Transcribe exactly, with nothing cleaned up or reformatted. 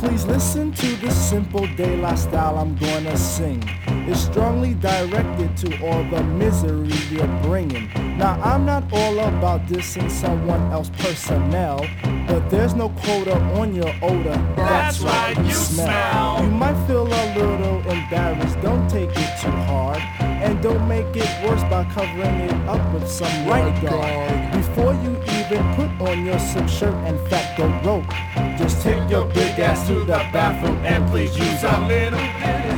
Please listen to the simple De La style I'm gonna sing. It's strongly directed to all the misery you're bringing. Now I'm not all about dissing someone else's personnel, but there's no quota on your odor. That's right, you smell. You might feel a little embarrassed, don't take it too hard. And don't make it worse by covering it up with some right guard. Before you even put on your silk shirt and fat goat rope, just take your big ass to the bathroom and please use a little bit.